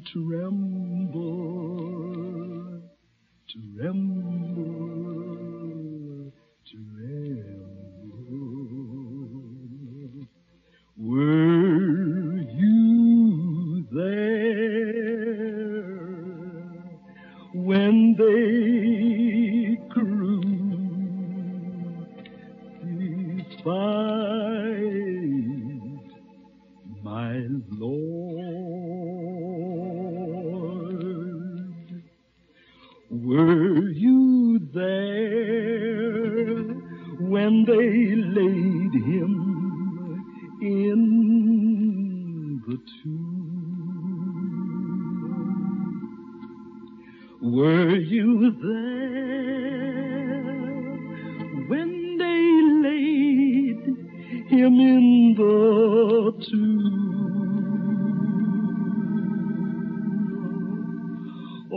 tremble, tremble, tremble. Were you there when they crucified my Lord? Were you there when they laid him in the tomb? Were you there when they laid him in the tomb?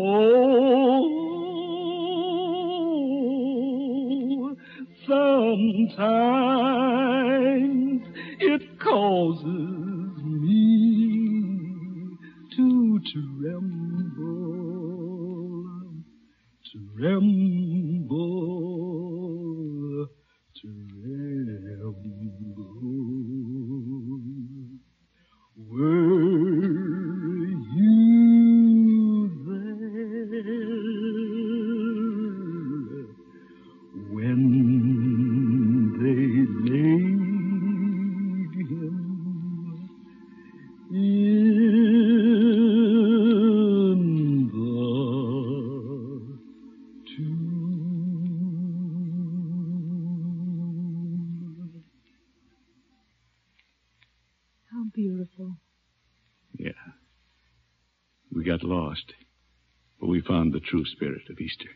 Oh, sometimes it causes me to tremble, tremble, tremble. Were you there when they laid him in the tomb? How beautiful. Yeah. We got lost, but we found the true spirit of Easter.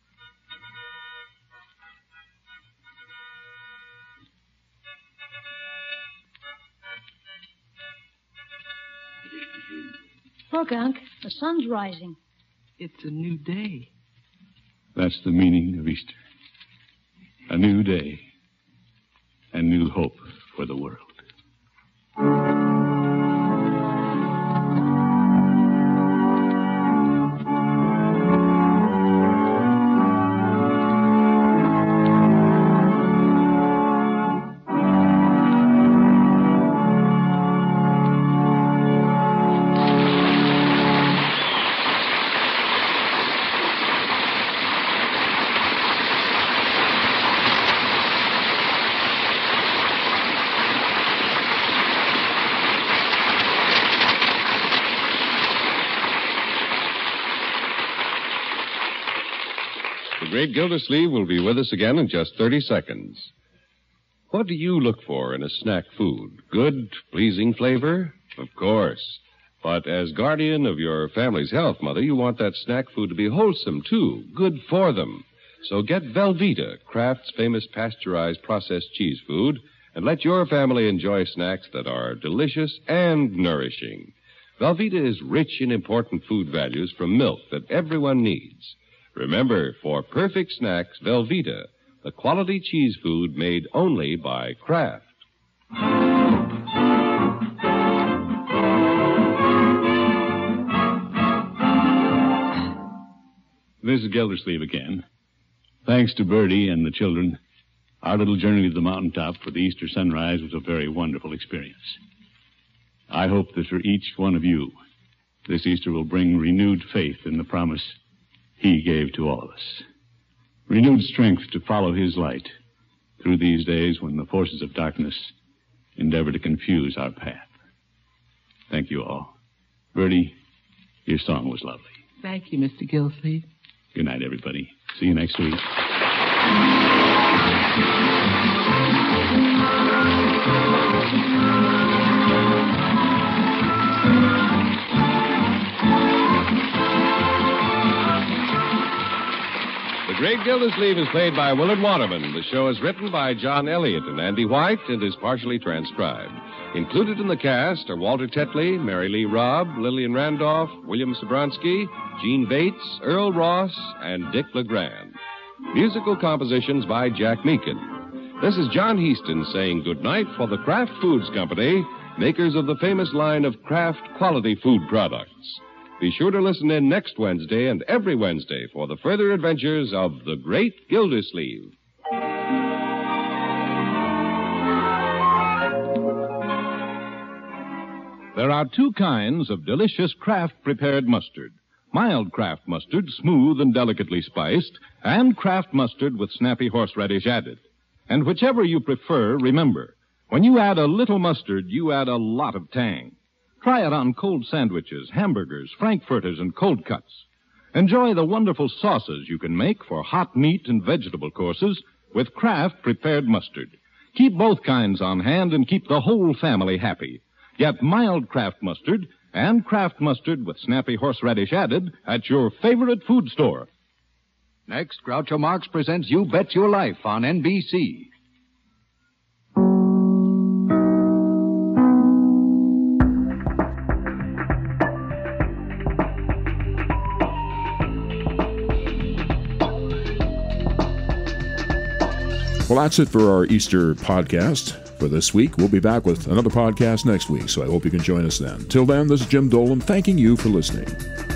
Look, Unc, the sun's rising. It's a new day. That's the meaning of Easter. A new day and new hope for the world. great Gildersleeve will be with us again in just thirty seconds. What do you look for in a snack food? Good, pleasing flavor? Of course. But as guardian of your family's health, Mother, you want that snack food to be wholesome, too. Good for them. So get Velveeta, Kraft's famous pasteurized processed cheese food, and let your family enjoy snacks that are delicious and nourishing. Velveeta is rich in important food values from milk that everyone needs. Remember, for perfect snacks, Velveeta, the quality cheese food made only by Kraft. This is Gildersleeve again. Thanks to Bertie and the children, our little journey to the mountaintop for the Easter sunrise was a very wonderful experience. I hope that for each one of you, this Easter will bring renewed faith in the promise he gave to all of us. Renewed strength to follow his light through these days when the forces of darkness endeavor to confuse our path. Thank you all. Bertie, your song was lovely. Thank you, Mister Gildersleeve. Good night, everybody. See you next week. The Great Gildersleeve is played by Willard Waterman. The show is written by John Elliott and Andy White and is partially transcribed. Included in the cast are Walter Tetley, Mary Lee Robb, Lillian Randolph, William Sobronsky, Gene Bates, Earl Ross, and Dick LeGrand. Musical compositions by Jack Meakin. This is John Heaston saying goodnight for the Kraft Foods Company, makers of the famous line of Kraft quality food products. Be sure to listen in next Wednesday and every Wednesday for the further adventures of the Great Gildersleeve. There are two kinds of delicious Kraft-prepared mustard. Mild Kraft mustard, smooth and delicately spiced, and Kraft mustard with snappy horseradish added. And whichever you prefer, remember, when you add a little mustard, you add a lot of tang. Try it on cold sandwiches, hamburgers, frankfurters, and cold cuts. Enjoy the wonderful sauces you can make for hot meat and vegetable courses with Kraft-prepared mustard. Keep both kinds on hand and keep the whole family happy. Get mild Kraft mustard and Kraft mustard with snappy horseradish added at your favorite food store. Next, Groucho Marx presents You Bet Your Life on N B C. Well, that's it for our Easter podcast for this week. We'll be back with another podcast next week, so I hope you can join us then. Till then, this is Jim Dolan thanking you for listening.